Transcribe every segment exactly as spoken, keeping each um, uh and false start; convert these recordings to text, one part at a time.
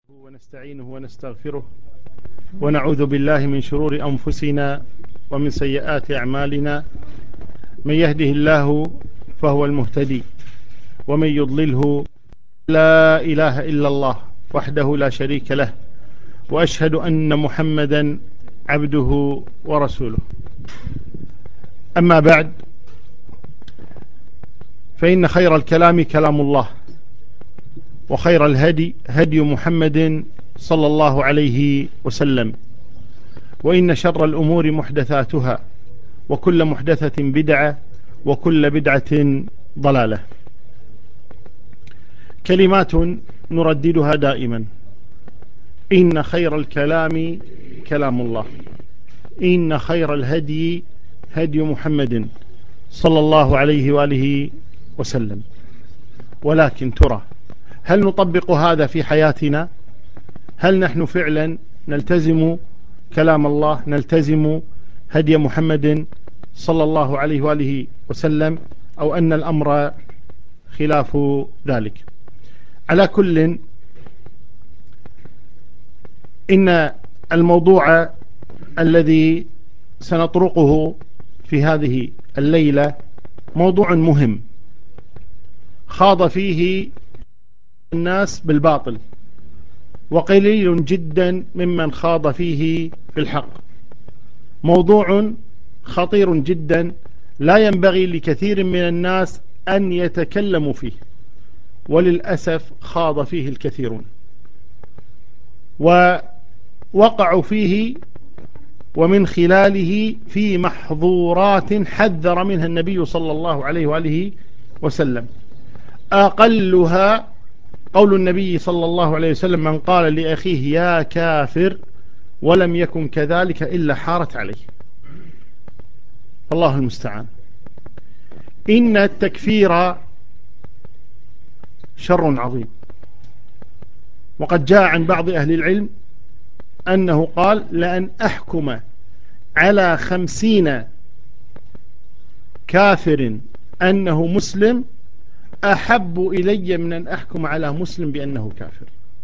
ونستعينه ونستغفره ونعوذ بالله من شرور أنفسنا ومن سيئات أعمالنا. من يهده الله فهو المهتدي ومن يضلله لا إله إلا الله وحده لا شريك له، وأشهد أن محمدا عبده ورسوله. أما بعد، فإن خير الكلام كلام الله، وخير الهدي هدي محمد صلى الله عليه وسلم، وإن شر الأمور محدثاتها، وكل محدثة بدعة، وكل بدعة ضلالة. كلمات نرددها دائما: إن خير الكلام كلام الله، إن خير الهدي هدي محمد صلى الله عليه وآله وسلم. ولكن ترى، هل نطبق هذا في حياتنا؟ هل نحن فعلا نلتزم كلام الله، نلتزم هدي محمد صلى الله عليه وآله وسلم، أو أن الأمر خلاف ذلك؟ على كل، إن الموضوع الذي سنطرقه في هذه الليلة موضوع مهم خاض فيه الناس بالباطل، وقليل جدا ممن خاض فيه في الحق. موضوع خطير جدا لا ينبغي لكثير من الناس أن يتكلموا فيه، وللأسف خاض فيه الكثيرون ووقعوا فيه، ومن خلاله في محظورات حذر منها النبي صلى الله عليه وآله وسلم. أقلها قول النبي صلى الله عليه وسلم: من قال لأخيه يا كافر ولم يكن كذلك إلا حارت عليه. الله المستعان. إن التكفير شر عظيم، وقد جاء عن بعض أهل العلم أنه قال: لأن أحكم على خمسين كافر أنه مسلم أحب إلي من أن أحكم على مسلم بأنه كافر.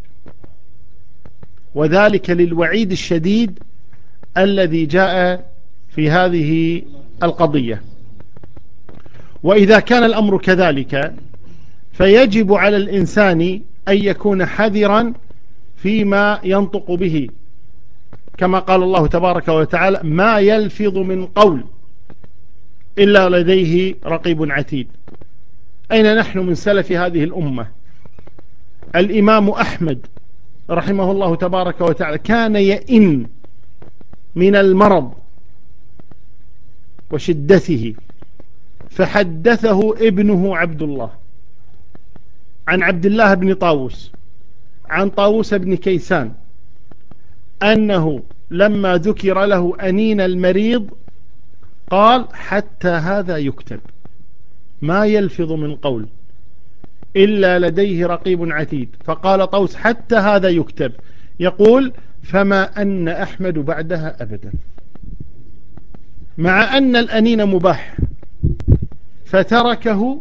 وذلك للوعيد الشديد الذي جاء في هذه القضية. وإذا كان الأمر كذلك، فيجب على الإنسان أن يكون حذرا فيما ينطق به، كما قال الله تبارك وتعالى: ما يلفظ من قول إلا لديه رقيب عتيد. أين نحن من سلف هذه الأمة؟ الإمام أحمد رحمه الله تبارك وتعالى كان يئن من المرض وشدته، فحدثه ابنه عبد الله عن عبد الله بن طاووس عن طاووس بن كيسان أنه لما ذكر له أنين المريض قال: حتى هذا يكتب، ما يلفظ من قول إلا لديه رقيب عتيد. فقال طوس: حتى هذا يكتب. يقول: فما أن أحمد بعدها أبدا، مع أن الأنين مباح، فتركه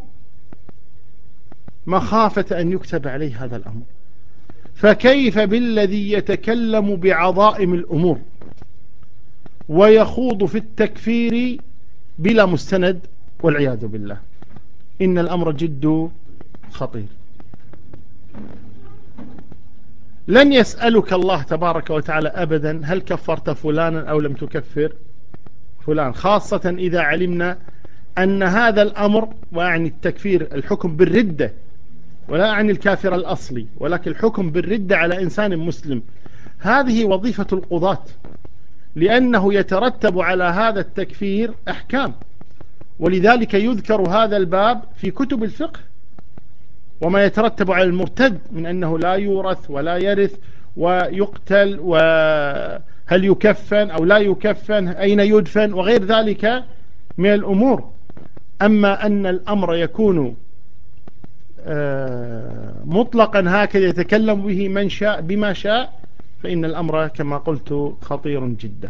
مخافة أن يكتب عليه هذا الأمر. فكيف بالذي يتكلم بعظائم الأمور ويخوض في التكفير بلا مستند، والعياذ بالله؟ إن الأمر جد خطير. لن يسألك الله تبارك وتعالى أبدا هل كفرت فلانا أو لم تكفر فلان، خاصة إذا علمنا أن هذا الأمر، وأعني التكفير الحكم بالردة، ولا أعني الكافر الأصلي، ولكن الحكم بالردة على إنسان مسلم، هذه وظيفة القضاة، لأنه يترتب على هذا التكفير أحكام. ولذلك يذكر هذا الباب في كتب الفقه، وما يترتب على المرتد من أنه لا يورث ولا يرث ويقتل، وهل يكفن أو لا يكفن، أين يدفن، وغير ذلك من الأمور. أما أن الأمر يكون مطلقا هكذا يتكلم به من شاء بما شاء، فإن الأمر كما قلت خطير جدا.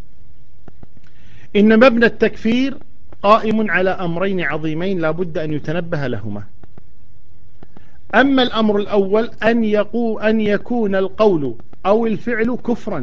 إن مبنى التكفير قائم على أمرين عظيمين لا بد أن يتنبه لهما. أما الأمر الأول أن, يقو أن يكون القول أو الفعل كفرا،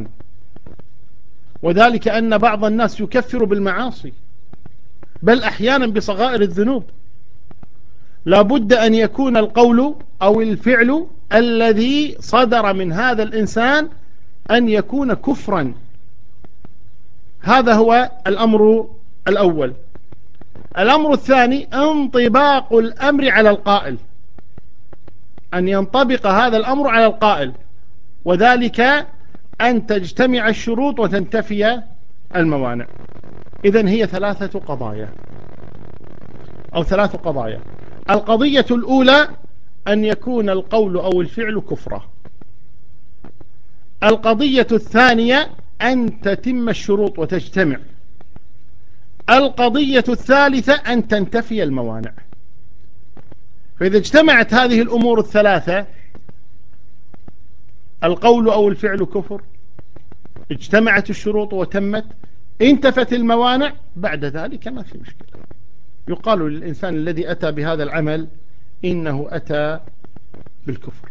وذلك أن بعض الناس يكفر بالمعاصي، بل أحيانا بصغائر الذنوب. لا بد أن يكون القول أو الفعل الذي صدر من هذا الإنسان أن يكون كفرا. هذا هو الأمر الأول. الأمر الثاني انطباق الأمر على القائل، أن ينطبق هذا الأمر على القائل، وذلك أن تجتمع الشروط وتنتفي الموانع. إذن هي ثلاثة قضايا أو ثلاث قضايا. القضية الأولى أن يكون القول أو الفعل كفرا. القضية الثانية أن تتم الشروط وتجتمع. القضية الثالثة أن تنتفي الموانع. فإذا اجتمعت هذه الأمور الثلاثة، القول أو الفعل كفر، اجتمعت الشروط وتمت، انتفت الموانع، بعد ذلك ما في مشكلة، يقال للإنسان الذي أتى بهذا العمل إنه أتى بالكفر.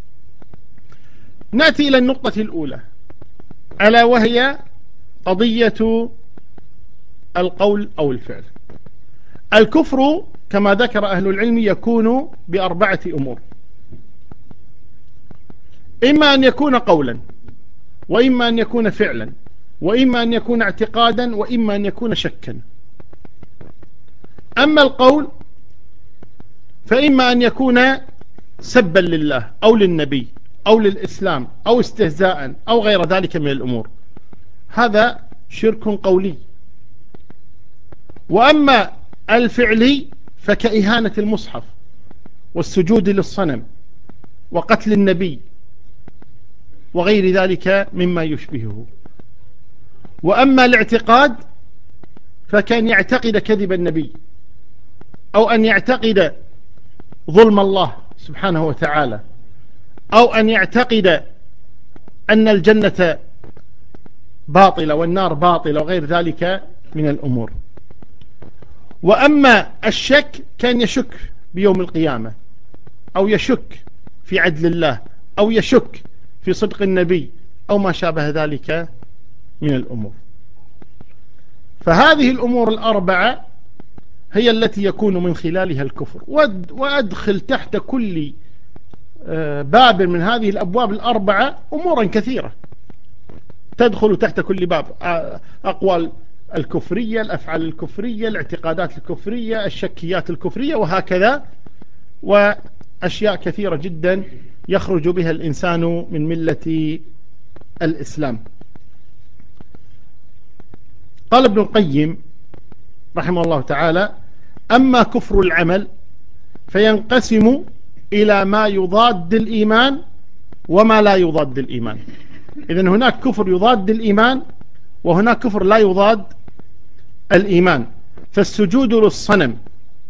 نأتي إلى النقطة الأولى، ألا وهي قضية القول أو الفعل. الكفر كما ذكر أهل العلم يكون بأربعة أمور: إما أن يكون قولا، وإما أن يكون فعلا، وإما أن يكون اعتقادا، وإما أن يكون شكا. أما القول فإما أن يكون سبا لله أو للنبي أو للإسلام أو استهزاء أو غير ذلك من الأمور، هذا شرك قولي. وأما الفعلي فكإهانة المصحف والسجود للصنم وقتل النبي وغير ذلك مما يشبهه. وأما الاعتقاد فكان يعتقد كذب النبي، أو أن يعتقد ظلم الله سبحانه وتعالى، أو أن يعتقد أن الجنة باطلة والنار باطلة وغير ذلك من الأمور. وأما الشك كان يشك بيوم القيامة، أو يشك في عدل الله، أو يشك في صدق النبي، أو ما شابه ذلك من الأمور. فهذه الأمور الأربعة هي التي يكون من خلالها الكفر. وأدخل تحت كل باب من هذه الأبواب الأربعة أمورا كثيرة تدخل تحت كل باب: أقوال الكفرية، الأفعال الكفرية، الاعتقادات الكفرية، الشكيات الكفرية، وهكذا، وأشياء كثيرة جدا يخرج بها الإنسان من ملة الإسلام. قال ابن القيم رحمه الله تعالى: أما كفر العمل فينقسم إلى ما يضاد الإيمان وما لا يضاد الإيمان. إذن هناك كفر يضاد الإيمان، وهناك كفر لا يضاد الإيمان. فالسجود للصنم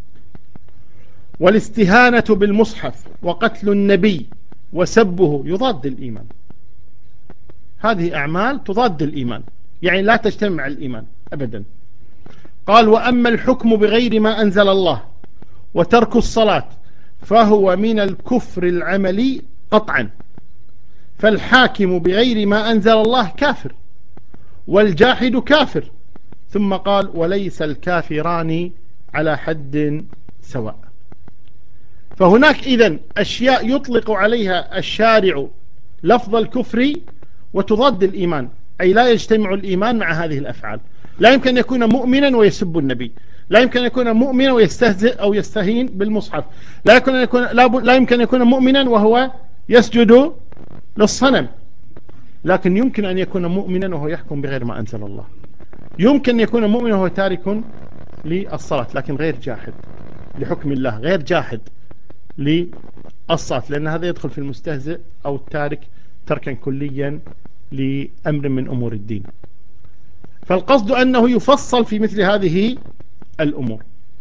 والاستهانة بالمصحف وقتل النبي وسبه يضاد الإيمان. هذه أعمال تضاد الإيمان، يعني لا تجتمع الإيمان أبدا. قال: وأما الحكم بغير ما أنزل الله وترك الصلاة فهو من الكفر العملي قطعا. فالحاكم بغير ما أنزل الله كافر، والجاحد كافر. ثم قال: وليس الكافران على حد سواء. فهناك إذن أشياء يطلق عليها الشارع لفظ الكفر وتضاد الإيمان، أي لا يجتمع الإيمان مع هذه الأفعال. لا يمكن أن يكون مؤمنا ويسب النبي، لا يمكن أن يكون مؤمنا ويستهزئ أو يستهين بالمصحف، لا يمكن أن يكون, لا يمكن أن يكون مؤمنا وهو يسجد للصنم، لكن يمكن أن يكون مؤمنا وهو يحكم بغير ما أنزل الله. يمكن أن يكون مؤمنا وهو تارك للصلاة لكن غير جاحد لحكم الله، غير جاحد للصلاة، لأن هذا يدخل في المستهزئ أو التارك تركا كليا لأمر من أمور الدين. فالقصد أنه يفصل في مثل هذه الأمور.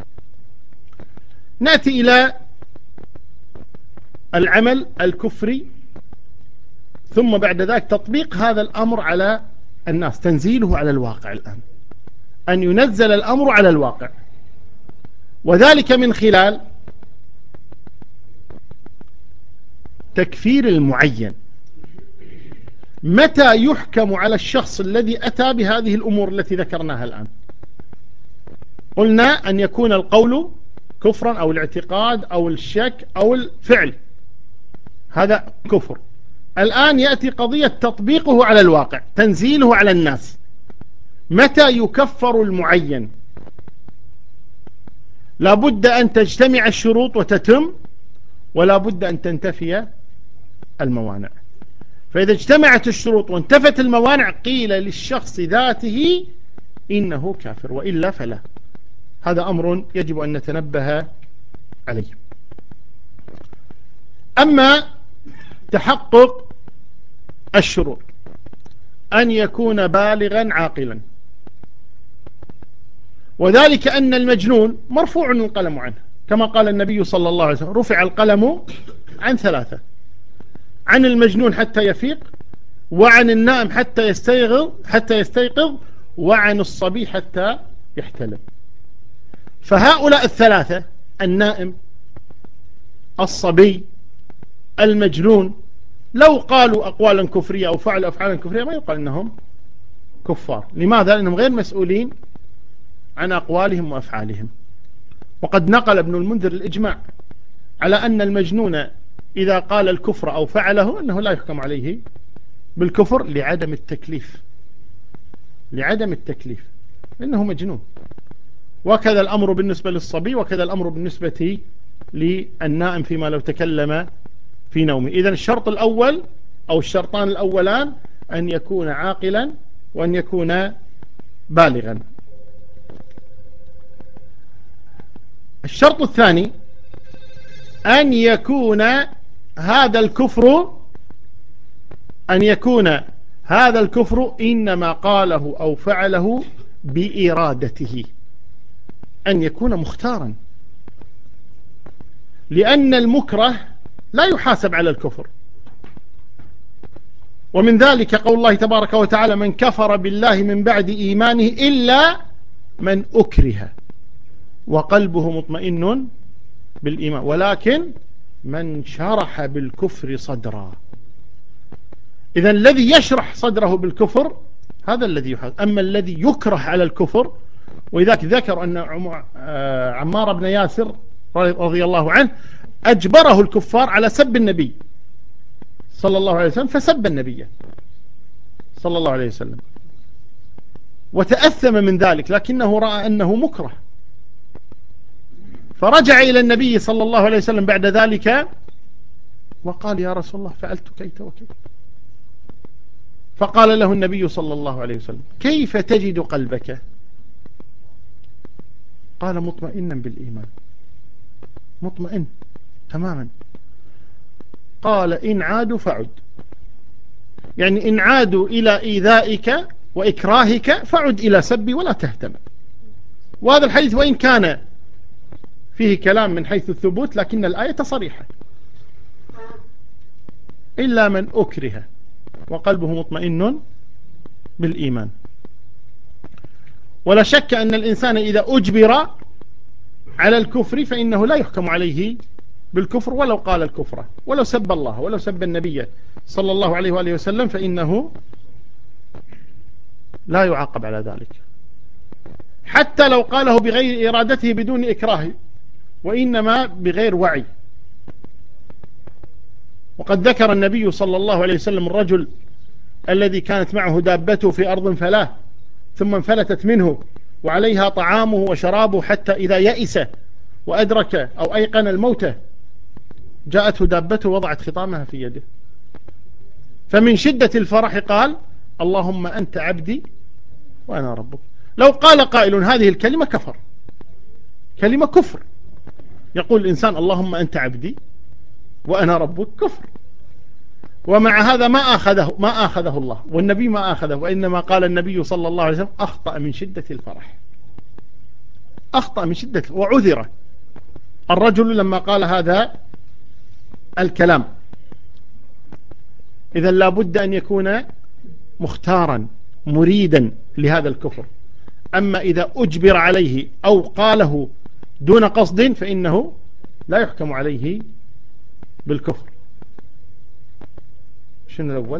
نأتي إلى العمل الكفري، ثم بعد ذلك تطبيق هذا الأمر على الناس، تنزيله على الواقع. الآن أن ينزل الأمر على الواقع، وذلك من خلال تكفير المعين. متى يحكم على الشخص الذي أتى بهذه الأمور التي ذكرناها الآن؟ قلنا أن يكون القول كفرا أو الاعتقاد أو الشك أو الفعل، هذا كفر. الآن يأتي قضية تطبيقه على الواقع، تنزيله على الناس. متى يكفر المعين؟ لا بد أن تجتمع الشروط وتتم، ولا بد أن تنتفي الموانع. فإذا اجتمعت الشروط وانتفت الموانع قيل للشخص ذاته إنه كافر، وإلا فلا. هذا أمر يجب أن نتنبه عليه. أما تحقق الشروط، أن يكون بالغا عاقلا، وذلك أن المجنون مرفوع القلم عنه، كما قال النبي صلى الله عليه وسلم: رفع القلم عن ثلاثة: عن المجنون حتى يفيق، وعن النائم حتى يستيقظ حتى يستيقظ وعن الصبي حتى يحتلم. فهؤلاء الثلاثة، النائم، الصبي، المجنون، لو قالوا أقوالا كفرية أو فعلوا أفعالا كفرية ما يقال أنهم كفار. لماذا؟ لأنهم غير مسؤولين عن أقوالهم وأفعالهم. وقد نقل ابن المنذر الإجماع على أن المجنون إذا قال الكفر أو فعله أنه لا يحكم عليه بالكفر لعدم التكليف، لعدم التكليف، إنه مجنون. وكذا الأمر بالنسبة للصبي، وكذا الأمر بالنسبة للنائم فيما لو تكلم في نومه. إذن الشرط الأول أو الشرطان الأولان أن يكون عاقلا وأن يكون بالغا. الشرط الثاني أن يكون هذا الكفر أن يكون هذا الكفر إنما قاله أو فعله بإرادته، أن يكون مختارا، لأن المكره لا يحاسب على الكفر. ومن ذلك قول الله تبارك وتعالى: من كفر بالله من بعد إيمانه إلا من أكره وقلبه مطمئن بالإيمان ولكن من شرح بالكفر صدرا. إذن الذي يشرح صدره بالكفر هذا الذي يحاسب. أما الذي يكره على الكفر، وإذاك ذكر أن عمار بن ياسر رضي الله عنه أجبره الكفار على سب النبي صلى الله عليه وسلم، فسب النبي صلى الله عليه وسلم وتأثم من ذلك، لكنه رأى أنه مكره، فرجع إلى النبي صلى الله عليه وسلم بعد ذلك وقال: يا رسول الله فعلت كيت وكيت. فقال له النبي صلى الله عليه وسلم: كيف تجد قلبك؟ قال: مطمئنا بالإيمان، مطمئن تماما. قال: إن عادوا فعد، يعني إن عادوا إلى إيذائك وإكراهك فعد إلى سبي ولا تهتم. وهذا الحديث وإن كان فيه كلام من حيث الثبوت لكن الآية صريحة: إلا من أكره وقلبه مطمئن بالإيمان. ولا شك أن الإنسان إذا أجبر على الكفر فإنه لا يحكم عليه بالكفر ولو قال الكفر، ولو سب الله ولو سب النبي صلى الله عليه وآله وسلم فإنه لا يعاقب على ذلك، حتى لو قاله بغير إرادته بدون إكراه وإنما بغير وعي. وقد ذكر النبي صلى الله عليه وسلم الرجل الذي كانت معه دابته في أرض فلاة ثم انفلتت منه وعليها طعامه وشرابه، حتى إذا يئس وأدرك أو أيقن الموت جاءته دابته وضعت خطامها في يده، فمن شدة الفرح قال: اللهم أنت عبدي وأنا ربك. لو قال قائل هذه الكلمة كفر، كلمة كفر، يقول الإنسان اللهم أنت عبدي وأنا ربك، كفر. ومع هذا ما أخذه ما أخذه الله والنبي ما أخذه، وإنما قال النبي صلى الله عليه وسلم: أخطأ من شدة الفرح، أخطأ من شدة، وعذر الرجل لما قال هذا الكلام. إذن لا بد أن يكون مختارا مريدا لهذا الكفر. أما إذا أجبر عليه أو قاله دون قصد فإنه لا يحكم عليه بالكفر. شنو الأول؟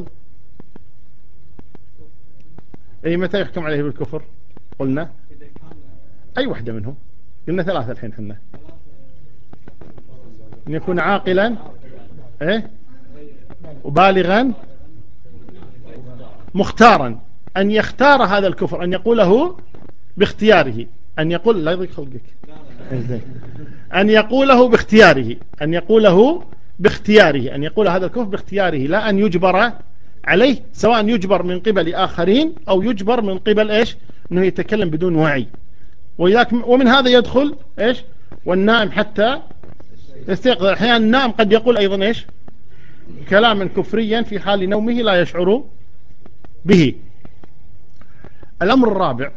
أي متى يحكم عليه بالكفر؟ قلنا أي واحدة منهم؟ قلنا ثلاثة الحين حنا. أن يكون عاقلا إيه؟ وبالغا مختارا، أن يختار هذا الكفر، أن يقوله باختياره، أن يقول لا يضيق خلقك، أن يقوله باختياره، أن يقوله باختياره، أن يقول هذا الكفر باختياره، لا أن يجبر عليه، سواء يجبر من قبل آخرين أو يجبر من قبل إيش؟ أنه يتكلم بدون وعي. ومن هذا يدخل إيش؟ والنائم حتى يستيقظ. أحيانا النائم قد يقول أيضا إيش؟ كلاما كفريا في حال نومه لا يشعر به. الأمر الرابع،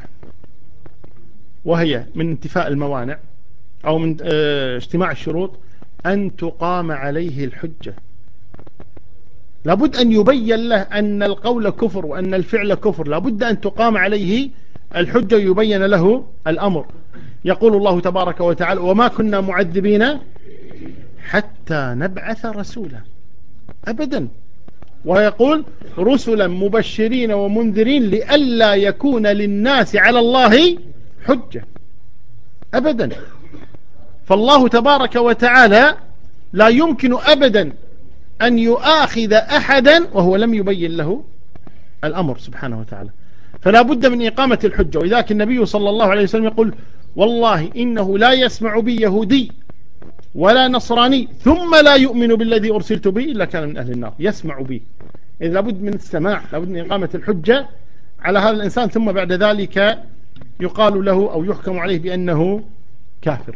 وهي من انتفاء الموانع أو من اه اجتماع الشروط، أن تقام عليه الحجة. لابد أن يبين له أن القول كفر وأن الفعل كفر، لابد أن تقام عليه الحجة يبين له الأمر. يقول الله تبارك وتعالى: وما كنا معذبين حتى نبعث رسولا أبدا. ويقول: رسلا مبشرين ومنذرين لئلا يكون للناس على الله حجة أبدا. فالله تبارك وتعالى لا يمكن أبدا أن يؤاخذ أحدا وهو لم يبين له الأمر سبحانه وتعالى. فلا بد من إقامة الحجة. ولذلك النبي صلى الله عليه وسلم يقول: والله إنه لا يسمع بي يهودي ولا نصراني ثم لا يؤمن بالذي أرسلت به إلا كان من أهل النار. يسمع بي، إذ لابد من السماع، لابد من إقامة الحجة على هذا الإنسان، ثم بعد ذلك يقال له أو يحكم عليه بأنه كافر.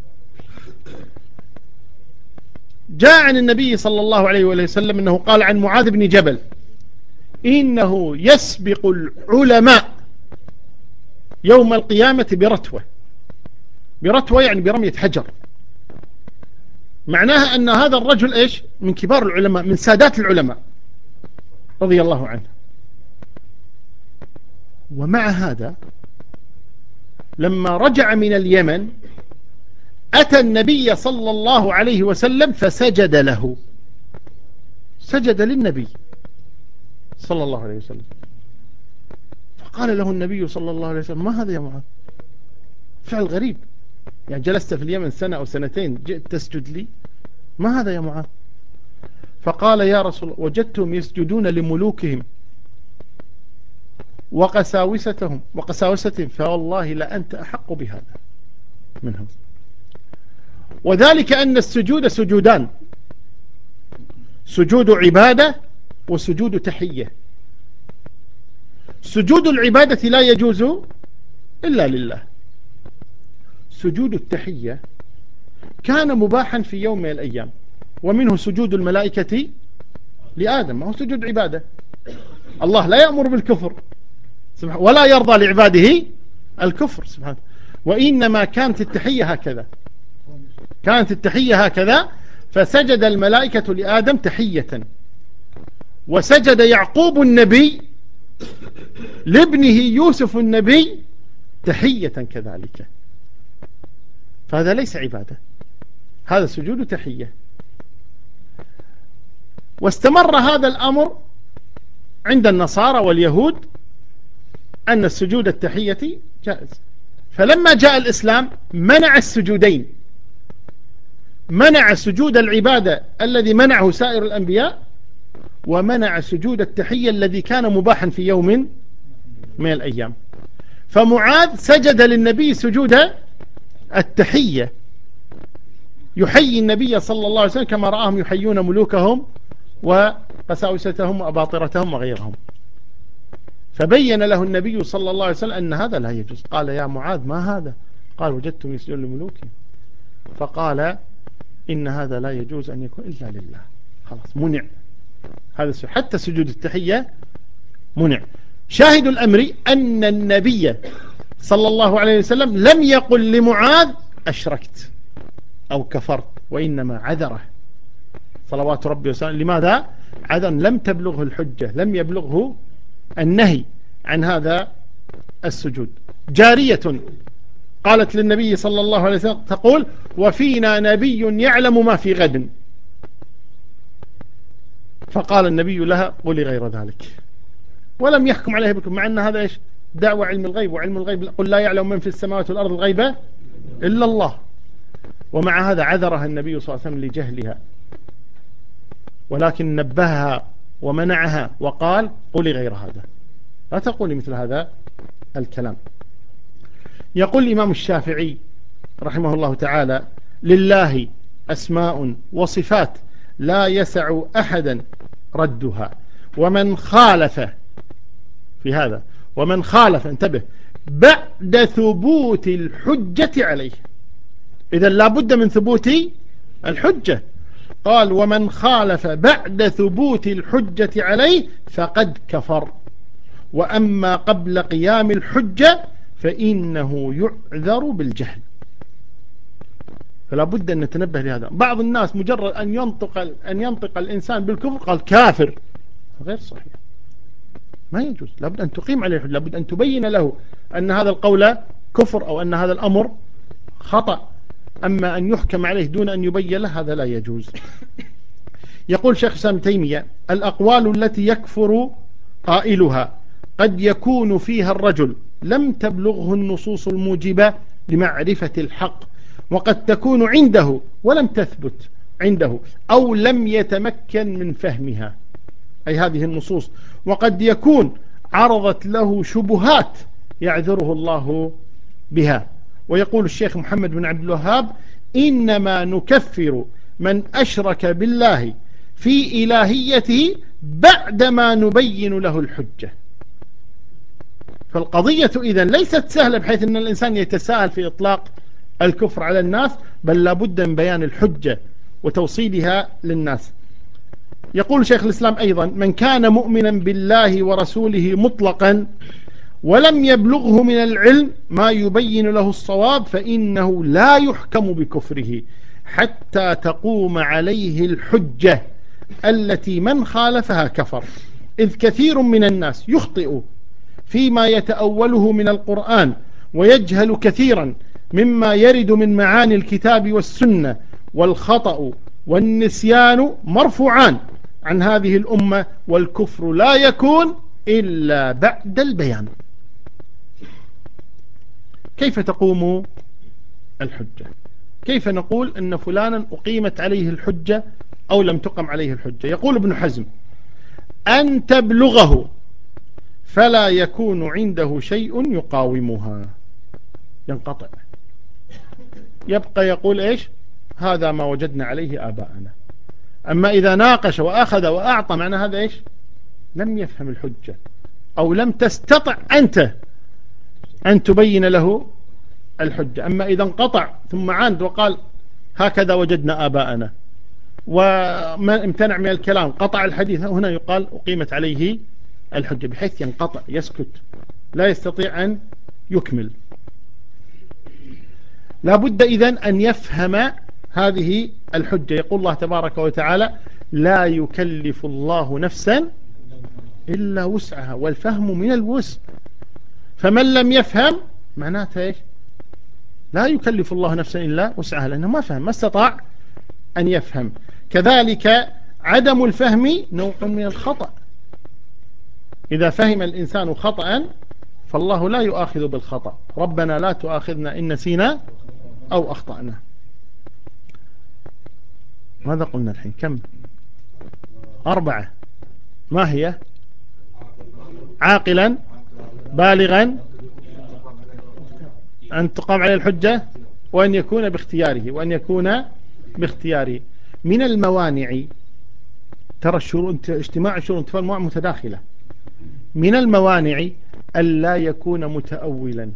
جاء عن النبي صلى الله عليه وسلم أنه قال عن معاذ بن جبل: إنه يسبق العلماء يوم القيامة برتوة. برتوة يعني برمية حجر. معناها أن هذا الرجل إيش؟ من كبار العلماء، من سادات العلماء رضي الله عنه. ومع هذا لما رجع من اليمن أتى النبي صلى الله عليه وسلم فسجد له، سجد للنبي صلى الله عليه وسلم. فقال له النبي صلى الله عليه وسلم: ما هذا يا معاذ؟ فعل غريب، يعني جلست في اليمن سنة أو سنتين جئت تسجد لي؟ ما هذا يا معاذ؟ فقال: يا رسول الله، وجدتهم يسجدون لملوكهم وقساوستهم وقساوستهم فوالله لأنت أحق بهذا منهم. وذلك أن السجود سجودان: سجود عبادة وسجود تحية. سجود العبادة لا يجوز إلا لله. سجود التحية كان مباحا في يوم من الأيام، ومنه سجود الملائكة لآدم، ما هو سجود عبادة. الله لا يأمر بالكفر ولا يرضى لعباده الكفر سبحانه، وإنما كانت التحية هكذا، كانت التحية هكذا. فسجد الملائكة لآدم تحية، وسجد يعقوب النبي لابنه يوسف النبي تحية كذلك. فهذا ليس عبادة، هذا سجود تحية. واستمر هذا الأمر عند النصارى واليهود أن السجود التحية جائز. فلما جاء الإسلام منع السجودين، منع سجود العبادة الذي منعه سائر الأنبياء، ومنع سجود التحية الذي كان مباحا في يوم من الأيام. فمعاذ سجد للنبي سجود التحية، يحيي النبي صلى الله عليه وسلم كما رآهم يحيون ملوكهم وقساوستهم وأباطرتهم وغيرهم. فبين له النبي صلى الله عليه وسلم أن هذا لا يجوز. قال: يا معاذ ما هذا؟ قال: وجدتم يسجدون لملوكهم. فقال: إن هذا لا يجوز أن يكون إلا لله. خلاص منع هذا، حتى سجود التحية منع. شاهد الأمر أن النبي صلى الله عليه وسلم لم يقل لمعاذ أشركت أو كفرت، وإنما عذره صلوات ربي وسلم. لماذا؟ عذر، لم تبلغه الحجة، لم يبلغه النهي عن هذا السجود. جارية قالت للنبي صلى الله عليه وسلم تقول: وفينا نبي يعلم ما في غد. فقال النبي لها قولي غير ذلك، ولم يحكم عليه بكم، مع أن هذا إيش دعوة علم الغيب، وعلم الغيب قل لا يعلم من في السماوات والأرض الغيبة إلا الله. ومع هذا عذرها النبي صلى الله عليه وسلم لجهلها، ولكن نبهها ومنعها وقال قولي غير هذا، لا تقولي مثل هذا الكلام. يقول الإمام الشافعي رحمه الله تعالى لله أسماء وصفات لا يسع أحدا ردها، ومن خالف في هذا ومن خالف انتبه بعد ثبوت الحجة عليه، إذا لا بد من ثبوت الحجة. قال ومن خالف بعد ثبوت الحجة عليه فقد كفر، وأما قبل قيام الحجة فإنه يعذر بالجهل. فلا بد أن نتنبه لهذا. بعض الناس مجرد أن ينطق أن ينطق الإنسان بالكفر قال كافر، غير صحيح، ما يجوز. لابد أن تقيم عليه الحجة، لابد أن تبين له أن هذا القول كفر أو أن هذا الأمر خطأ. أما أن يحكم عليه دون أن يبين له هذا لا يجوز. يقول شيخ الإسلام ابن تيمية الأقوال التي يكفر قائلها قد يكون فيها الرجل لم تبلغه النصوص الموجبة لمعرفة الحق، وقد تكون عنده ولم تثبت عنده أو لم يتمكن من فهمها، أي هذه النصوص، وقد يكون عرضت له شبهات يعذره الله بها. ويقول الشيخ محمد بن عبد الوهاب إنما نكفر من أشرك بالله في إلهيته بعدما نبين له الحجة. فالقضية إذن ليست سهلة بحيث أن الإنسان يتساهل في إطلاق الكفر على الناس، بل لابد من بيان الحجة وتوصيلها للناس. يقول شيخ الإسلام أيضا من كان مؤمنا بالله ورسوله مطلقا ولم يبلغه من العلم ما يبين له الصواب فإنه لا يحكم بكفره حتى تقوم عليه الحجة التي من خالفها كفر، إذ كثير من الناس يخطئ فيما يتأوله من القرآن ويجهل كثيرا مما يرد من معاني الكتاب والسنة، والخطأ والنسيان مرفوعان عن هذه الأمة، والكفر لا يكون إلا بعد البيان. كيف تقوم الحجة؟ كيف نقول أن فلانا أقيمت عليه الحجة أو لم تقم عليه الحجة؟ يقول ابن حزم أن تبلغه فلا يكون عنده شيء يقاومها، ينقطع، يبقى يقول إيش هذا ما وجدنا عليه آباءنا. أما إذا ناقش وأخذ وأعطى معنى هذا إيش لم يفهم الحجة أو لم تستطع أنت أن تبين له الحجة. أما إذا انقطع ثم عاد وقال هكذا وجدنا آباءنا وما امتنع من الكلام قطع الحديث، هنا يقال أقيمت عليه الحجة، بحيث ينقطع يسكت لا يستطيع أن يكمل. لا بد إذن أن يفهم هذه الحجة. يقول الله تبارك وتعالى لا يكلف الله نفسا إلا وسعها، والفهم من الوسع. فمن لم يفهم معناته إيش لا يكلف الله نفسا إلا وسعها، لأنه ما فهم، ما استطاع أن يفهم. كذلك عدم الفهم نوع من الخطأ، إذا فهم الإنسان خطأ فالله لا يؤاخذ بالخطأ، ربنا لا تؤاخذنا إن نسينا أو أخطأنا. ماذا قلنا الحين؟ كم؟ أربعة. ما هي؟ عاقلا بالغا أن تقام عليه الحجة وأن يكون باختياره وأن يكون باختياره. من الموانع، ترى الشروط اجتماع الشروط فالموانع متداخلة، من الموانع ألا يكون متأولا،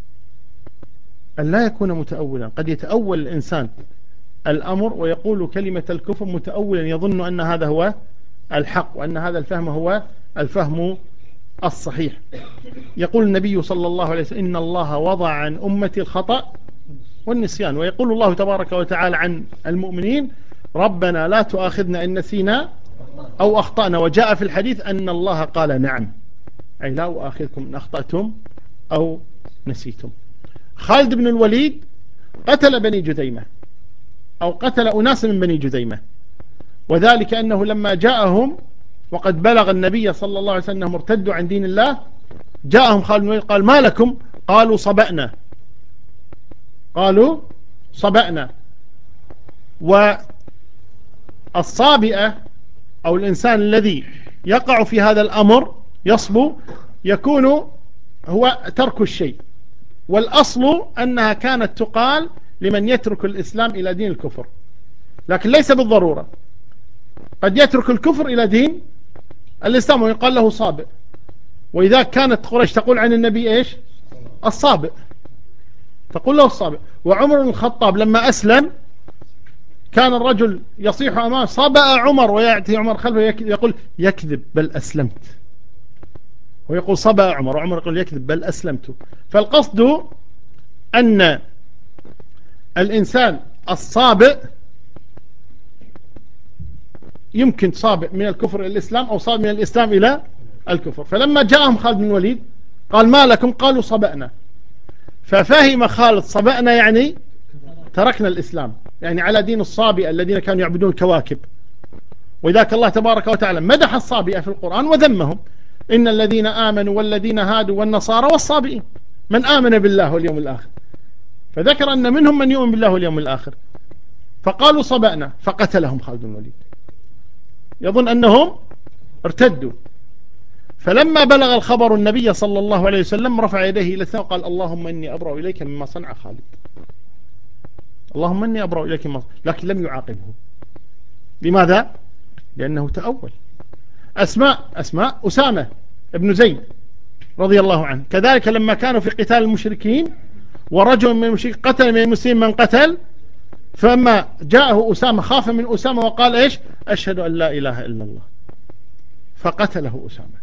ألا يكون متأولا. قد يتأول الإنسان الأمر ويقول كلمة الكفر متأولا، يظن أن هذا هو الحق وأن هذا الفهم هو الفهم الصحيح. يقول النبي صلى الله عليه وسلم إن الله وضع عن أمتي الخطأ والنسيان، ويقول الله تبارك وتعالى عن المؤمنين ربنا لا تؤاخذنا إن نسينا أو أخطأنا. وجاء في الحديث أن الله قال نعم، أي لا أؤاخذكم إن أخطأتم أو نسيتم. خالد بن الوليد قتل بني جذيمة أو قتل أناس من بني جذيمة، وذلك أنه لما جاءهم وقد بلغ النبي صلى الله عليه وسلم أنهم ارتدوا عن دين الله، جاءهم خالد بن الوليد قال ما لكم؟ قالوا صبأنا، قالوا صبأنا. والصابئة أو الإنسان الذي يقع في هذا الأمر يصبو يكون هو ترك الشيء، والأصل أنها كانت تقال لمن يترك الإسلام إلى دين الكفر، لكن ليس بالضرورة، قد يترك الكفر إلى دين الإسلام ويقال له صابئ. وإذا كانت قريش تقول عن النبي إيش؟ الصابئ، تقول له الصابئ. وعمر بن الخطاب لما أسلم كان الرجل يصيح أمامه صبأ عمر، ويأتي عمر خلفه يقول يكذب بل أسلمت، ويقول صبأ عمر، وعمر يقول يكذب بل أسلمت. فالقصد أن الإنسان الصابئ يمكن صابئ من الكفر إلى الإسلام أو صابئ من الإسلام إلى الكفر. فلما جاءهم خالد بن الوليد قال ما لكم؟ قالوا صبأنا. ففهم خالد صبأنا يعني تركنا الإسلام، يعني على دين الصابئة الذين كانوا يعبدون الكواكب. وذاك الله تبارك وتعالى مدح الصابئة في القرآن وذمهم: إن الذين آمنوا والذين هادوا والنصارى والصابئين من آمن بالله واليوم الآخر. فذكر أن منهم من يؤمن بالله واليوم الآخر، فقالوا صبأنا، فقتلهم خالد بن الوليد، يظن أنهم ارتدوا. فلما بلغ الخبر النبي صلى الله عليه وسلم رفع يديه إلى السماء وقال اللهم إني أبرأ إليك مما صنع خالد، اللهم إني أبرأ إليك مما صنع. لكن لم يعاقبه. لماذا؟ لأنه تأول. أسماء أسماء أسامة ابن زيد رضي الله عنه كذلك لما كانوا في قتال المشركين ورجل من المشركين قتل من المسلمين من قتل، فما جاءه أسامة خاف من أسامة وقال إيش؟ أشهد أن لا إله إلا الله، فقتله أسامة.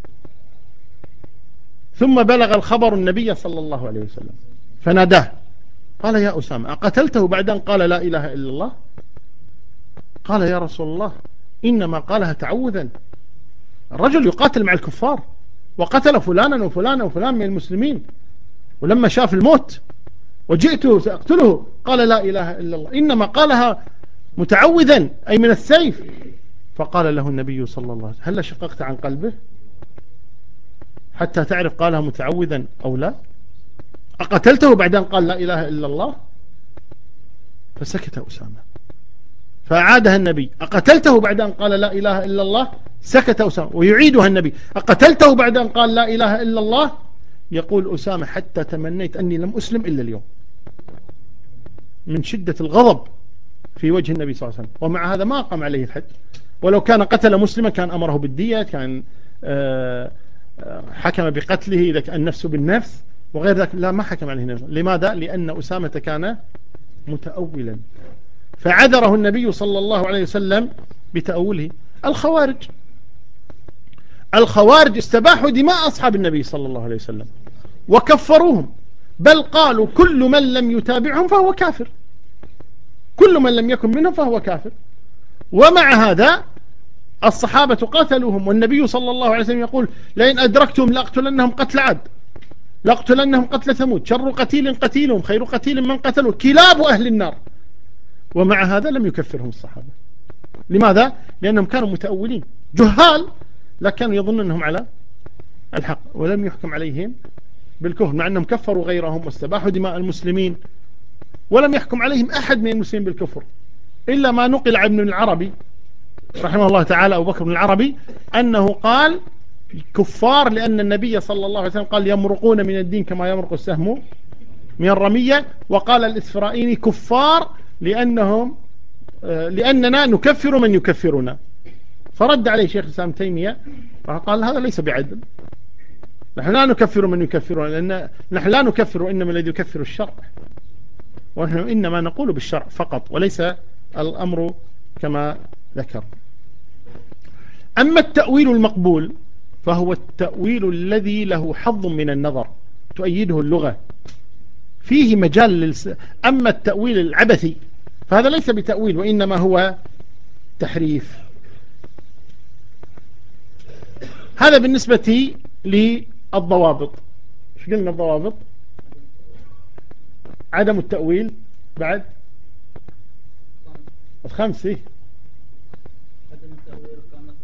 ثم بلغ الخبر النبي صلى الله عليه وسلم فناداه قال يا أسامة أقتلته بعد أن قال لا إله إلا الله؟ قال يا رسول الله إنما قالها تعوذا. الرجل يقاتل مع الكفار وقتل فلانا وفلانا وفلان من المسلمين، ولما شاف الموت وجئته سأقتله قال لا إله إلا الله، إنما قالها متعوذا أي من السيف. فقال له النبي صلى الله عليه وسلم هل شققت عن قلبه حتى تعرف قالها متعوذا أو لا؟ أقتلته بعد أن قال لا إله إلا الله؟ فسكت أسامة، فأعادها النبي أقتلته بعد أن قال لا إله إلا الله؟ سكت أسامة، ويعيدها النبي أقتلته بعد أن قال لا إله إلا الله؟ يقول أسامة حتى تمنيت أني لم أسلم إلا اليوم، من شدة الغضب في وجه النبي صلى الله عليه وسلم. ومع هذا ما أقام عليه الحد، ولو كان قتل مسلما كان أمره بالدية، كان حكم بقتله إذا كان النفس بالنفس وغير ذلك، لا ما حكم عليه نفسه. لماذا؟ لأن أسامة كان متأولا، فعذره النبي صلى الله عليه وسلم بتأوله. الخوارج الخوارج استباحوا دماء أصحاب النبي صلى الله عليه وسلم وكفروهم، بل قالوا كل من لم يتابعهم فهو كافر، كل من لم يكن منهم فهو كافر. ومع هذا الصحابة قاتلوهم، والنبي صلى الله عليه وسلم يقول لئن أدركتهم لأقتلنهم قتل عاد، لأقتلنهم قتل ثمود، شر قتيل قتيلهم خير قتيل من قتلوا كلاب أهل النار. ومع هذا لم يكفرهم الصحابة. لماذا؟ لأنهم كانوا متأولين جهال، لكن يظن أنهم على الحق، ولم يحكم عليهم بالكفر، مع أنهم كفروا غيرهم واستباحوا دماء المسلمين، ولم يحكم عليهم أحد من المسلمين بالكفر إلا ما نقل عن ابن العربي رحمه الله تعالى، أبو بكر بن العربي، أنه قال كفار لأن النبي صلى الله عليه وسلم قال يمرقون من الدين كما يمرق السهم من الرمية. وقال الإسفرائيني كفار لأنهم لأننا نكفر من يكفرنا. فرد عليه شيخ الإسلام تيمية وقال هذا ليس بعدل، نحن لا نكفر من يكفرنا، لأن نحن لا نكفر، إنما الذي يكفر الشرع، ونحن إنما نقول بالشرع فقط وليس الأمر كما ذكر. أما التأويل المقبول فهو التأويل الذي له حظ من النظر تؤيده اللغة، فيه مجال للس... أما التأويل العبثي فهذا ليس بتأويل، وإنما هو تحريف. هذا بالنسبة للضوابط. ايش قلنا الضوابط؟ عدم التأويل، بعد الخمسة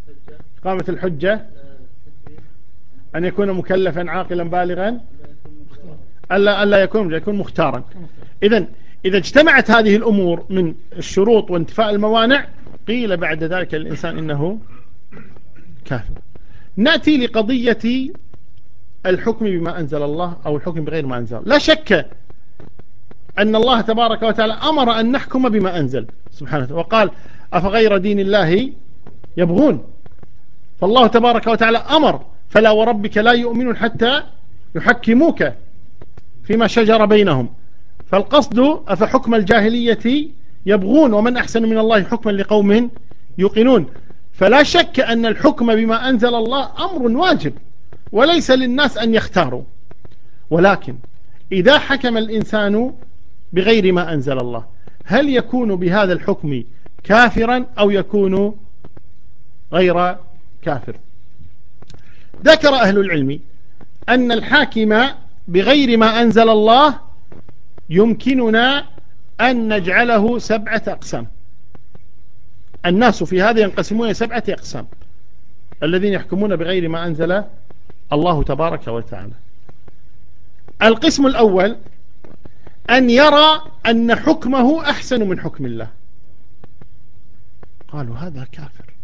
إقامة الحجة، أن يكون مكلفا عاقلا بالغا، ألا ألا يكون يكون مختارا. إذن إذا اجتمعت هذه الأمور من الشروط وانتفاء الموانع قيل بعد ذلك الإنسان إنه كافر. نأتي لقضية الحكم بما أنزل الله أو الحكم بغير ما أنزل. لا شك أن الله تبارك وتعالى أمر أن نحكم بما أنزل سبحانه وقال أفغير دين الله يبغون. فالله تبارك وتعالى أمر فلا وربك لا يؤمنون حتى يحكموك فيما شجر بينهم. فالقصد أفحكم الجاهلية يبغون ومن أحسن من الله حكما لقوم يوقنون. فلا شك أن الحكم بما أنزل الله أمر واجب وليس للناس أن يختاروا. ولكن إذا حكم الإنسان بغير ما أنزل الله هل يكون بهذا الحكم كافرا أو يكون غير كافر؟ ذكر أهل العلم أن الحاكم بغير ما أنزل الله يمكننا أن نجعله سبعة أقسام. الناس في هذا ينقسمون سبعة أقسام الذين يحكمون بغير ما أنزل الله تبارك وتعالى. القسم الأول أن يرى أن حكمه أحسن من حكم الله. قالوا هذا كافر.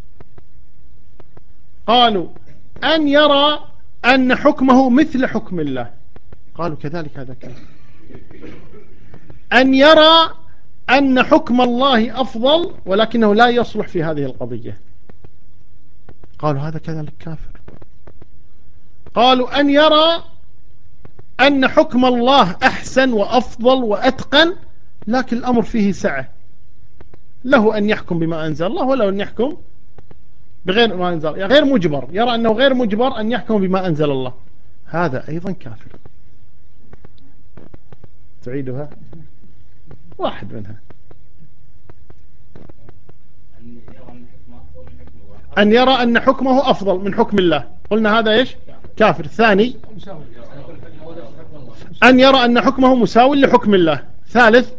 قالوا أن يرى أن حكمه مثل حكم الله. قالوا كذلك هذا كافر. أن يرى أن حكم الله أفضل ولكنه لا يصلح في هذه القضية. قالوا هذا كذلك كافر. قالوا أن يرى أن حكم الله أحسن وأفضل وأتقن لكن الأمر فيه سعة، له أن يحكم بما أنزل الله وله أن يحكم بغير ما أنزل، يعني غير مجبر، يرى أنه غير مجبر أن يحكم بما أنزل الله. هذا أيضا كافر. تعيدها واحد منها. أن يرى أن حكمه أفضل من حكم الله، قلنا هذا إيش؟ كافر. ثاني أن يرى أن حكمه مساوي لحكم الله. ثالث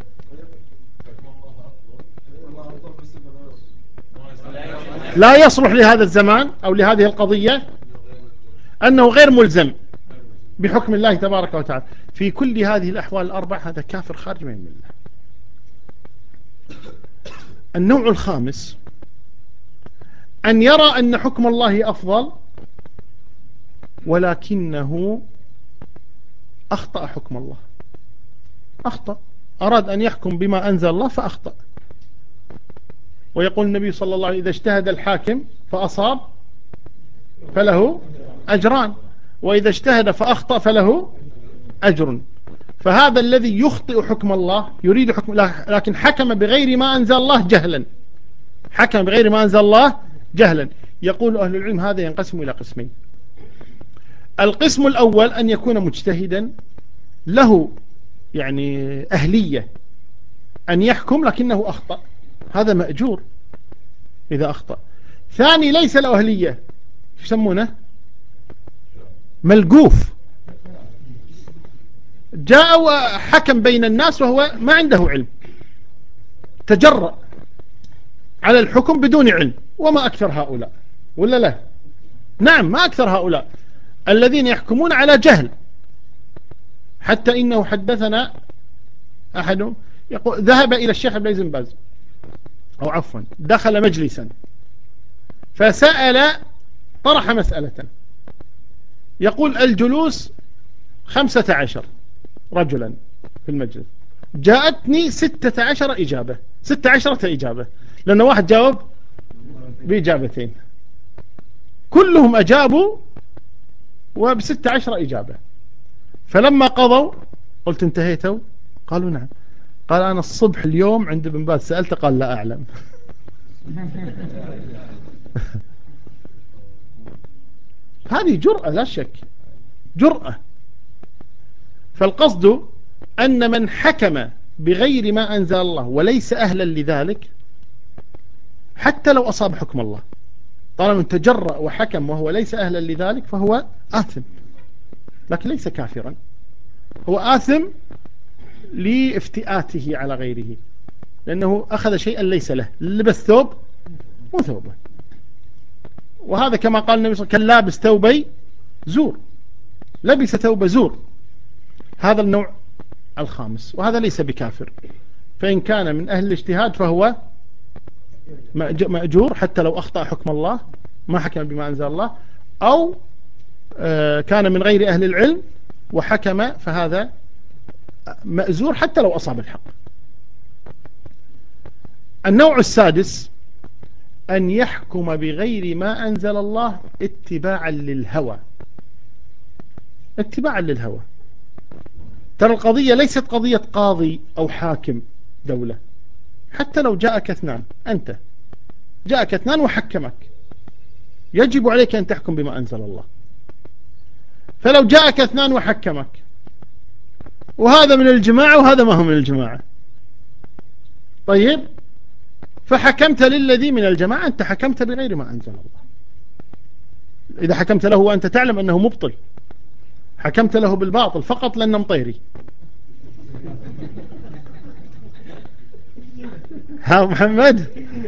لا يصلح لهذا الزمان أو لهذه القضية، أنه غير ملزم بحكم الله تبارك وتعالى. في كل هذه الأحوال الأربع هذا كافر خارج من الملة. النوع الخامس أن يرى أن حكم الله أفضل ولكنه أخطأ حكم الله. أخطأ، أراد أن يحكم بما أنزل الله فأخطأ. ويقول النبي صلى الله عليه وسلم إذا اجتهد الحاكم فأصاب فله أجران وإذا اجتهد فأخطأ فله أجر. فهذا الذي يخطئ حكم الله يريد حكم لكن حكم بغير ما أنزل الله جهلا، حكم بغير ما أنزل الله جهلا. يقول أهل العلم هذا ينقسم إلى قسمين. القسم الأول أن يكون مجتهدا له يعني أهلية أن يحكم لكنه أخطأ، هذا مأجور إذا أخطأ. ثاني ليس له أهلية، يسمونه ملقوف، جاء وحكم بين الناس وهو ما عنده علم، تجرأ على الحكم بدون علم. وما أكثر هؤلاء ولا لا؟ نعم ما أكثر هؤلاء الذين يحكمون على جهل. حتى إنه حدثنا أحد يقول ذهب إلى الشيخ عبد العزيز بن باز أو عفوا دخل مجلسا فسأل طرح مسألة، يقول الجلوس خمسة عشر رجلا في المجلس، جاءتني ستة عشر إجابة، ستة عشرة إجابة، لأن واحد جاوب بإجابتين، كلهم أجابوا وبستة عشر إجابة. فلما قضوا قلت انتهيتوا؟ قالوا نعم. قال أنا الصبح اليوم عند ابن باز سألته قال لا أعلم. هذه جرأة لا شك، جرأة. فالقصد أن من حكم بغير ما أنزل الله وليس أهلا لذلك حتى لو أصاب حكم الله، طالما من تجرأ وحكم وهو ليس أهلا لذلك فهو آثم، لكن ليس كافرا. هو آثم لافتئاته على غيره، لأنه أخذ شيئا ليس له، لبس ثوب مو ثوبه. وهذا كما قال النبي صلى الله عليه وسلم كان لابس ثوبي زور، لبس ثوب زور. هذا النوع الخامس، وهذا ليس بكافر، فإن كان من أهل الاجتهاد فهو مأجور حتى لو أخطأ حكم الله، ما حكم بما أنزل الله، أو كان من غير أهل العلم وحكم فهذا مأزور حتى لو أصاب الحق. النوع السادس أن يحكم بغير ما أنزل الله اتباعا للهوى. اتباعا للهوى. ترى القضية ليست قضية قاضي أو حاكم دولة، حتى لو جاءك اثنان، أنت جاءك اثنان وحكمك، يجب عليك أن تحكم بما أنزل الله. فلو جاءك اثنان وحكمك، وهذا من الجماعة وهذا ما هو من الجماعة، طيب فحكمت للذي من الجماعة، أنت حكمت بغير ما أنزل الله. إذا حكمت له وأنت تعلم أنه مبطل، حكمت له بالباطل فقط لأنه مطيري. ها محمد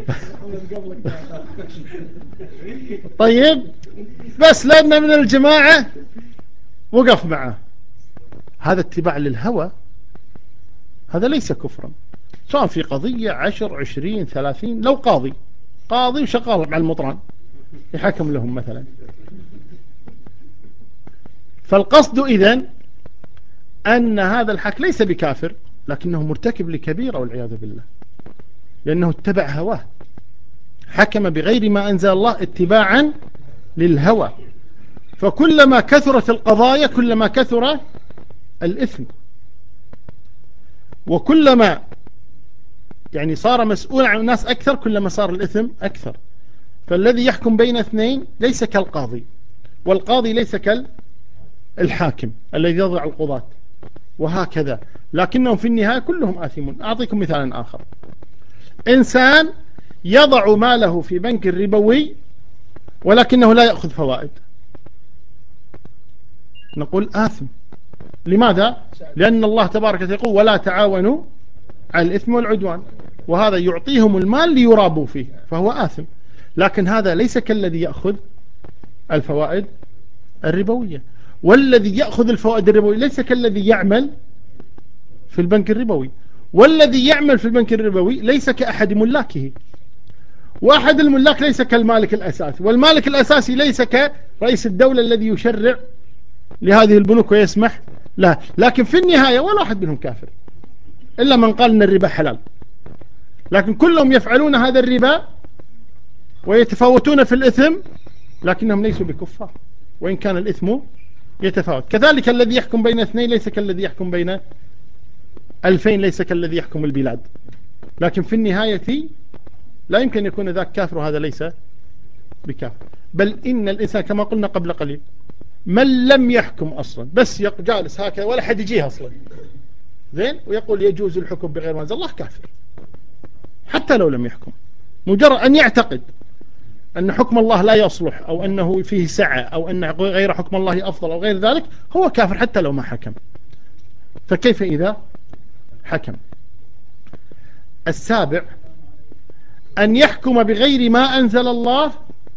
طيب بس لأنه من الجماعة وقف معه، هذا اتباع للهوى، هذا ليس كفرا، سواء في قضية عشر عشرين ثلاثين. لو قاضي قاضي وشغال مع المطران يحكم لهم مثلا. فالقصد إذن أن هذا الحق ليس بكافر، لكنه مرتكب لكبيرة والعياذ بالله، لأنه اتبع هواه، حكم بغير ما أنزل الله اتباعا للهوى. فكلما كثرت القضايا كلما كثر الإثم، وكلما يعني صار مسؤول عن الناس أكثر كلما صار الإثم أكثر. فالذي يحكم بين اثنين ليس كالقاضي، والقاضي ليس كالحاكم الذي يضع القضاة، وهكذا، لكنهم في النهاية كلهم آثمون. أعطيكم مثال آخر. إنسان يضع ماله في بنك الربوي ولكنه لا يأخذ فوائد، نقول آثم. لماذا؟ لأن الله تبارك وتعالى يقول ولا تعاونوا على الإثم والعدوان، وهذا يعطيهم المال ليرابوا فيه، فهو آثم. لكن هذا ليس كالذي يأخذ الفوائد الربوية، والذي يأخذ الفوائد الربوية ليس كالذي يعمل في البنك الربوي، والذي يعمل في البنك الربوي ليس كأحد ملاكه، وأحد الملاك ليس كالمالك الأساسي، والمالك الأساسي ليس كرئيس الدولة الذي يشرع لهذه البنوك ويسمح لا. لكن في النهاية ولا أحد منهم كافر إلا من قال أن الربا حلال، لكن كلهم يفعلون هذا الربا ويتفاوتون في الإثم، لكنهم ليسوا بكفار وإن كان الإثم يتفاوت. كذلك الذي يحكم بين اثنين ليس كالذي يحكم بين ألفين، ليس كالذي يحكم البلاد، لكن في النهاية لا يمكن يكون ذاك كافر وهذا ليس بكافر. بل إن الإنسان كما قلنا قبل قليل من لم يحكم أصلا، بس جالس هكذا ولا حد يجيه أصلا زين ويقول يجوز الحكم بغير ما أنزل الله، كافر حتى لو لم يحكم. مجرد أن يعتقد أن حكم الله لا يصلح أو أنه فيه سعة أو أن غير حكم الله أفضل أو غير ذلك، هو كافر حتى لو ما حكم. فكيف إذا حكم؟ السابع أن يحكم بغير ما أنزل الله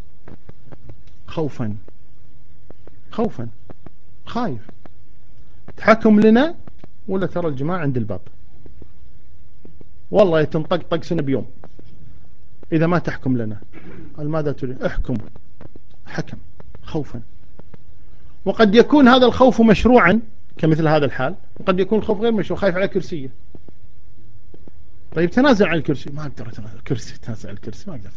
خوفا خوفا خايف، تحكم لنا ولا ترى الجماعة عند الباب، والله يتنطقطق سنة بيوم إذا ما تحكم لنا. قال ماذا تريد؟ احكم. حكم خوفا. وقد يكون هذا الخوف مشروعا كمثل هذا الحال، وقد يكون الخوف غير مشروع، خايف على كرسيه. طيب تنازل عن الكرسي، ما أقدر أتنازل الكرسي، تنازل عن الكرسي ما أقدر.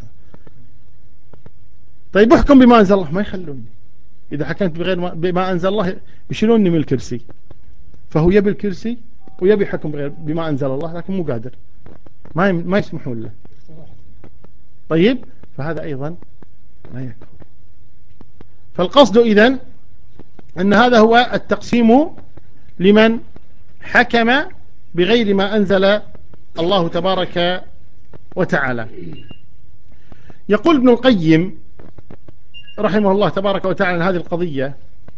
طيب احكم بما أنزل الله، ما يخلوني. إذا حكمت بغير ما بما أنزل الله يشيلوني من الكرسي. فهو يبي الكرسي ويبي حكم بغير بما أنزل الله، لكن مو قادر، ما ما يسمحون له. طيب فهذا أيضا لا يكفر. فالقصد إذن أن هذا هو التقسيم لمن حكم بغير ما أنزل الله تبارك وتعالى. يقول ابن القيم رحمه الله تبارك وتعالى هذه القضية: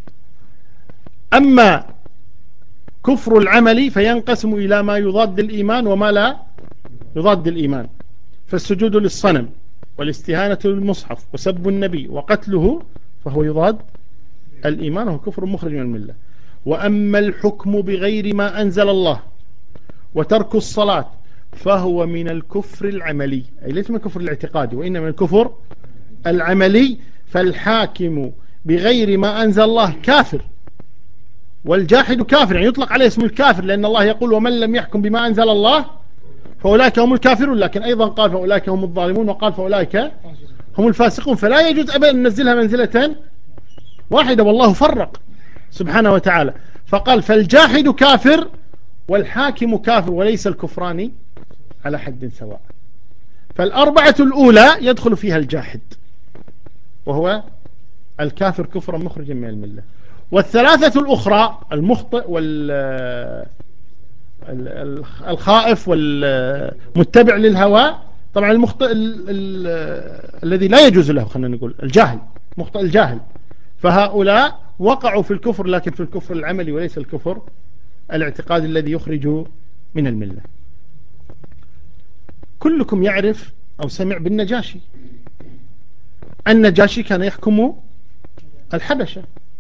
أما كفر العمل فينقسم إلى ما يضاد الإيمان وما لا يضاد الإيمان. فالسجود للصنم والاستهانة بالمصحف وسب النبي وقتله فهو يضاد الإيمان وهو كفر مخرج من الملة. وأما الحكم بغير ما أنزل الله وترك الصلاة فهو من الكفر العملي، أي ليس من الكفر الاعتقادي وإنما من الكفر العملي. فالحاكم بغير ما أنزل الله كافر، والجاحد كافر، يعني يطلق عليه اسم الكافر، لأن الله يقول ومن لم يحكم بما أنزل الله فأولئك هم الكافرون، لكن أيضا قال فأولئك هم الظالمون، وقال فأولئك هم الفاسقون. فلا يجوز أبدا أن ننزلها منزلة واحدة، والله فرق سبحانه وتعالى، فقال فالجاحد كافر والحاكم كافر، وليس الكفران على حد سواء. فالأربعة الأولى يدخل فيها الجاحد وهو الكافر كفرا مخرجا من الملة، والثلاثة الأخرى المخطئ والخائف والمتبع للهوى، طبعا المخطئ الذي لا يجوز له، خلينا نقول الجاهل، مخطئ الجاهل، فهؤلاء وقعوا في الكفر لكن في الكفر العملي وليس الكفر الاعتقادي الذي يخرج من الملة. كلكم يعرف أو سمع بالنجاشي. النجاشي كان يحكم الحبشة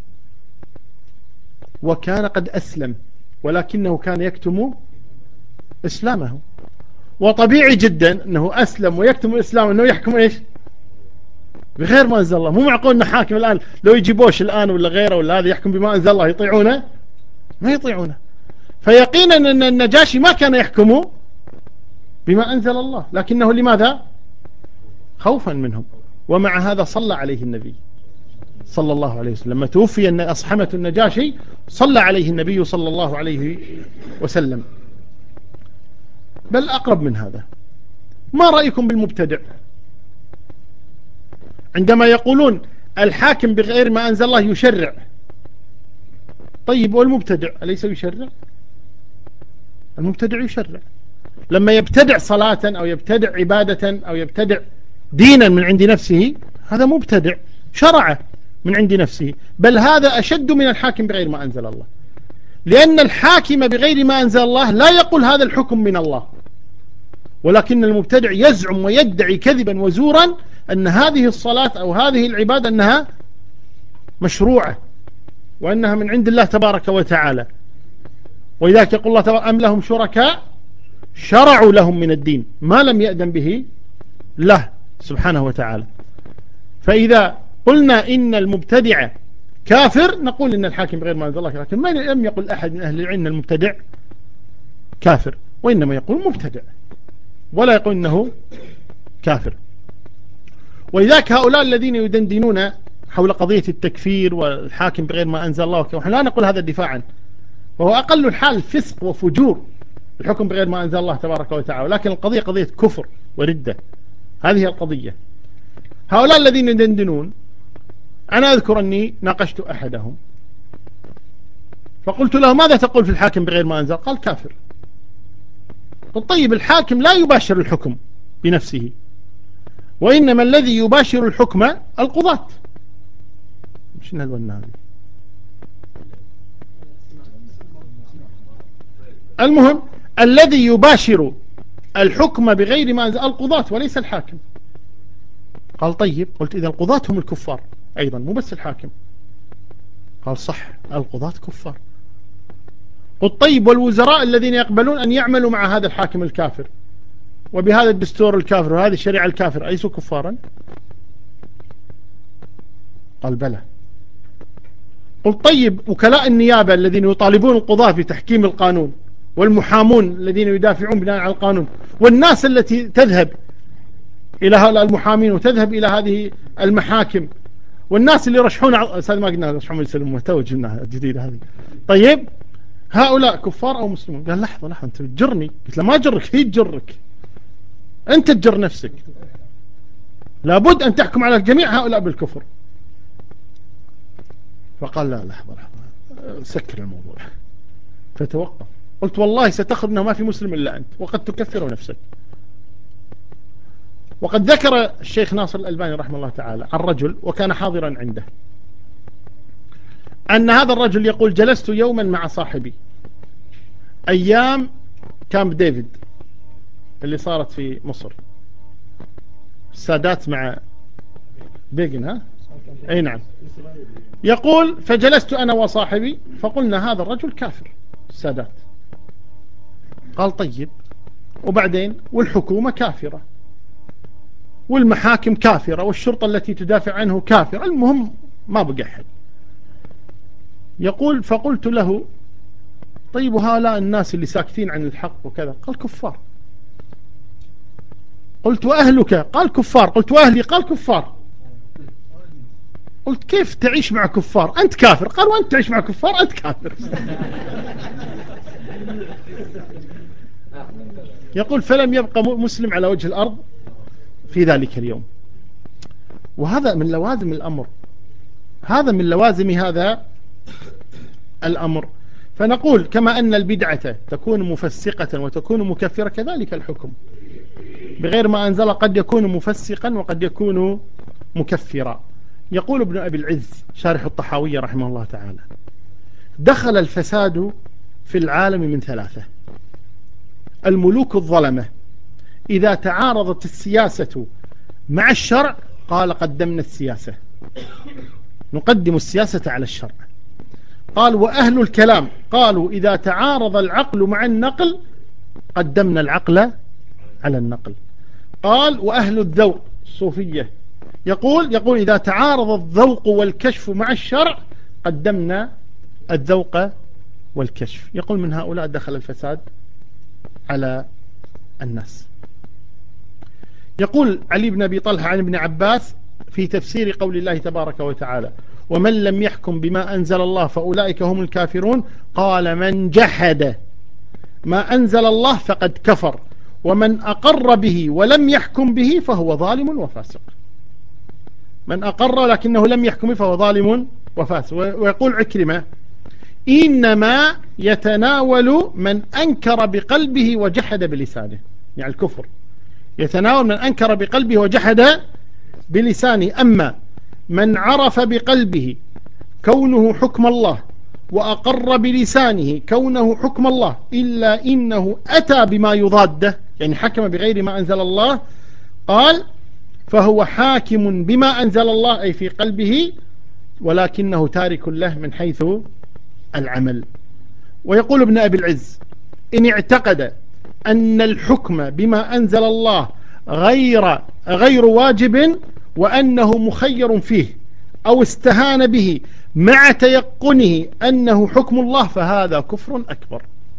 وكان قد أسلم، ولكنه كان يكتم إسلامه، وطبيعي جدا أنه أسلم ويكتم الإسلام أنه يحكم إيش بغير ما أنزل الله. مو معقول أنه حاكم الآن لو يجيبوش الآن ولا غيره ولا هذا يحكم بما أنزل الله يطيعونه؟ ما يطيعونه. فيقينا أن النجاشي ما كان يحكم بما أنزل الله، لكنه لماذا؟ خوفا منهم. ومع هذا صلى عليه النبي صلى الله عليه وسلم لما توفي أن أصحمة النجاشي، صلى عليه النبي صلى الله عليه وسلم. بل أقرب من هذا، ما رأيكم بالمبتدع عندما يقولون الحاكم بغير ما أنزل الله يشرع؟ طيب والمبتدع أليس يشرع؟ المبتدع يشرع لما يبتدع صلاة أو يبتدع عبادة أو يبتدع دينا من عند نفسه، هذا مبتدع شرع من عند نفسه. بل هذا أشد من الحاكم بغير ما أنزل الله، لأن الحاكم بغير ما أنزل الله لا يقول هذا الحكم من الله، ولكن المبتدع يزعم ويدعي كذبا وزورا أن هذه الصلاة أو هذه العبادة أنها مشروعة وأنها من عند الله تبارك وتعالى. ولذلك يقول الله تبارك أم لهم شركاء شرعوا لهم من الدين ما لم يأذن به الله سبحانه وتعالى. فإذا قلنا إن المبتدع كافر نقول إن الحاكم بغير ما أنزل الله، لكن ما لم يقل أحد من أهل العلم المبتدع كافر، وإنما يقول مبتدع ولا يقول إنه كافر. ولذلك هؤلاء الذين يدندنون حول قضية التكفير والحاكم بغير ما أنزل الله، ونحن لا نقول هذا دفاعا، وهو أقل الحال فسق وفجور الحكم بغير ما أنزل الله تبارك وتعالى، لكن القضية قضية كفر وردة، هذه هي القضية. هؤلاء الذين يدندنون، أنا أذكر أني ناقشت أحدهم فقلت له ماذا تقول في الحاكم بغير ما أنزل؟ قال كافر. طيب الحاكم لا يباشر الحكم بنفسه، وإنما الذي يباشر الحكم القضاة. مش نلونا هذه. المهم الذي يباشر الحكم بغير ما أنزل القضاة وليس الحاكم. قال طيب، قلت إذا القضاة هم الكفار أيضا مو بس الحاكم. قال صح القضاة كفار. قلت طيب والوزراء الذين يقبلون أن يعملوا مع هذا الحاكم الكافر وبهذا الدستور الكافر وهذه الشريعة الكافر أليسوا كفارا؟ قال بلى. قلت طيب وكلاء النيابة الذين يطالبون القضاة بتحكيم القانون والمحامون الذين يدافعون بناء على القانون والناس التي تذهب إلى هؤلاء المحامين وتذهب إلى هذه المحاكم والناس اللي يرشحون أستاذ ما قلنا رشحون يسلمون توجه الجديدة هذه، طيب هؤلاء كفار أو مسلمون؟ قال لحظة لحظة أنت تجرني. قلت له ما جرك، هي تجرك، أنت تجر نفسك، لابد أن تحكم على جميع هؤلاء بالكفر. فقال لا لحظة لحظة سكر الموضوع فتوقف. قلت والله ستخرج أنه ما في مسلم إلا أنت وقد تكفر نفسك. وقد ذكر الشيخ ناصر الألباني رحمه الله تعالى عن رجل وكان حاضرا عنده أن هذا الرجل يقول جلست يوما مع صاحبي أيام كامب ديفيد اللي صارت في مصر. السادات مع بيغن، ها؟ أي نعم. يقول فجلست أنا وصاحبي فقلنا هذا الرجل كافر السادات. قال طيب وبعدين والحكومة كافرة والمحاكم كافرة والشرطة التي تدافع عنه كافرة، المهم ما بقى أحد. يقول فقلت له طيب وهؤلاء الناس اللي ساكتين عن الحق وكذا؟ قال كفار. قلت وأهلك؟ قال كفار. قلت وأهلي؟ قال كفار. قلت كيف تعيش مع كفار؟ أنت كافر. قال وأنت تعيش مع كفار؟ أنت كافر. يقول فلم يبقى مسلم على وجه الأرض في ذلك اليوم. وهذا من لوازم الأمر، هذا من لوازم هذا الأمر. فنقول كما أن البدعة تكون مفسقة وتكون مكفرة كذلك الحكم بغير ما أنزل قد يكون مفسقا وقد يكون مكفرا. يقول ابن أبي العز شارح الطحاوية رحمه الله تعالى دخل الفساد في العالم من ثلاثة: الملوك الظلمة إذا تعارضت السياسة مع الشرع قال قدمنا السياسة، نقدم السياسة على الشرع. قال وأهل الكلام قالوا إذا تعارض العقل مع النقل قدمنا العقل على النقل. قال وأهل الذوق الصوفية يقول يقول إذا تعارض الذوق والكشف مع الشرع قدمنا الذوق والكشف. يقول من هؤلاء دخل الفساد على الناس. يقول علي بن أبي طلحة عن ابن عباس في تفسير قول الله تبارك وتعالى ومن لم يحكم بما أنزل الله فأولئك هم الكافرون، قال من جحد ما أنزل الله فقد كفر ومن أقر به ولم يحكم به فهو ظالم وفاسق. من أقر لكنه لم يحكم فهو ظالم وفاسق. ويقول عكرمة إنما يتناول من أنكر بقلبه وجحد بلسانه، يعني الكفر يتناول من أنكر بقلبه وجحد بلسانه. أما من عرف بقلبه كونه حكم الله وأقر بلسانه كونه حكم الله إلا إنه أتى بما يضاده، يعني حكم بغير ما أنزل الله، قال فهو حاكم بما أنزل الله أي في قلبه ولكنه تارك له من حيث العمل. ويقول ابن أبي العز إن اعتقد أن الحكم بما أنزل الله غير غير واجب وأنه مخير فيه أو استهان به مع تيقنه أنه حكم الله فهذا كفر أكبر.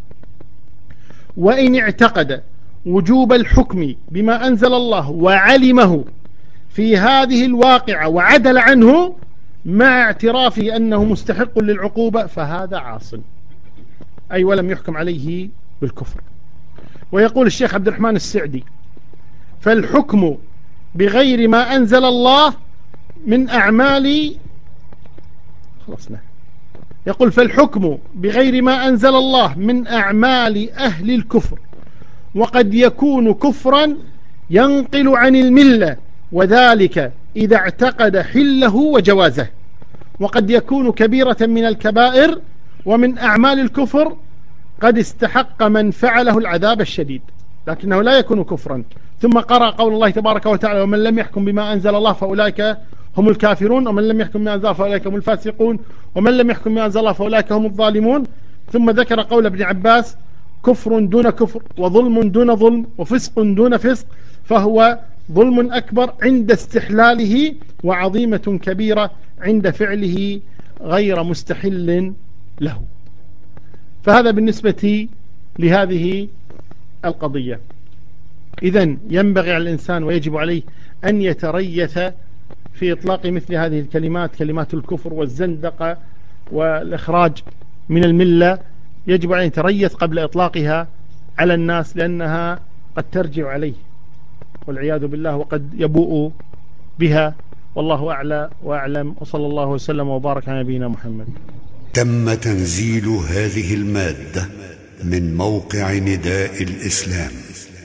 وإن اعتقد وجوب الحكم بما أنزل الله وعلمه في هذه الواقعة وعدل عنه مع اعترافه أنه مستحق للعقوبة فهذا عاصٍ، أي ولم يحكم عليه بالكفر. ويقول الشيخ عبد الرحمن السعدي فالحكم بغير ما أنزل الله من أعمال خلصنا يقول فالحكم بغير ما أنزل الله من أعمال أهل الكفر، وقد يكون كفرا ينقل عن الملة وذلك إذا اعتقد حله وجوازه، وقد يكون كبيرة من الكبائر ومن أعمال الكفر قد استحق من فعله العذاب الشديد لكنه لا يكون كفرا. ثم قرأ قول الله تبارك وتعالى ومن لم يحكم بما أنزل الله فأولئك هم الكافرون ومن لم يحكم بما أنزل الله فأولئك هم الفاسقون ومن لم يحكم بما أنزل الله فأولئك هم الظالمون. ثم ذكر قول ابن عباس كفر دون كفر وظلم دون ظلم وفسق دون فسق، فهو ظلم أكبر عند استحلاله وعظيمة كبيرة عند فعله غير مستحل له. فهذا بالنسبة لهذه القضية. إذن ينبغي على الإنسان ويجب عليه أن يتريث في إطلاق مثل هذه الكلمات، كلمات الكفر والزندقة والإخراج من الملة، يجب عليه أن يتريث قبل إطلاقها على الناس لأنها قد ترجع عليه والعياذ بالله وقد يبوء بها. والله أعلى وأعلم، وصلى الله وسلم وبارك على نبينا محمد. تم تنزيل هذه المادة من موقع نداء الإسلام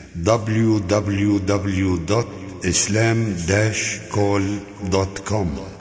دبليو دبليو دبليو دوت إسلام داش كول دوت كوم.